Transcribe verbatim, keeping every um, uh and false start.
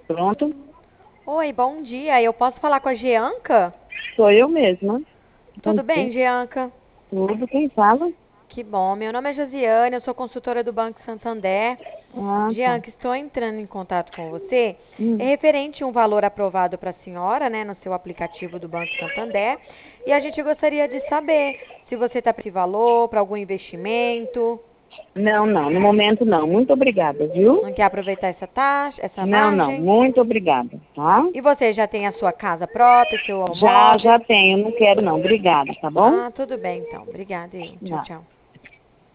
Pronto? Oi, bom dia. Eu posso falar com a Jeanca? Sou eu mesma. Bom Tudo bem, dia. Jeanca? Tudo, quem fala? Que bom. Meu nome é Josiane, eu sou consultora do Banco Santander. Ah, tá. Jeanca, estou entrando em contato com você. É Hum. referente a um valor aprovado para a senhora, né, no seu aplicativo do Banco Santander. E a gente gostaria de saber se você está para esse valor, para algum investimento. Não, não, no momento não. Muito obrigada, viu? Não quer aproveitar essa taxa, essa Não, não, margem? muito obrigada, tá? E você já tem a sua casa própria, seu Já, já automóvel? tenho, não quero não. Obrigada, tá bom? Ah, tudo bem então. Obrigada, eu. Tchau, Não. tchau.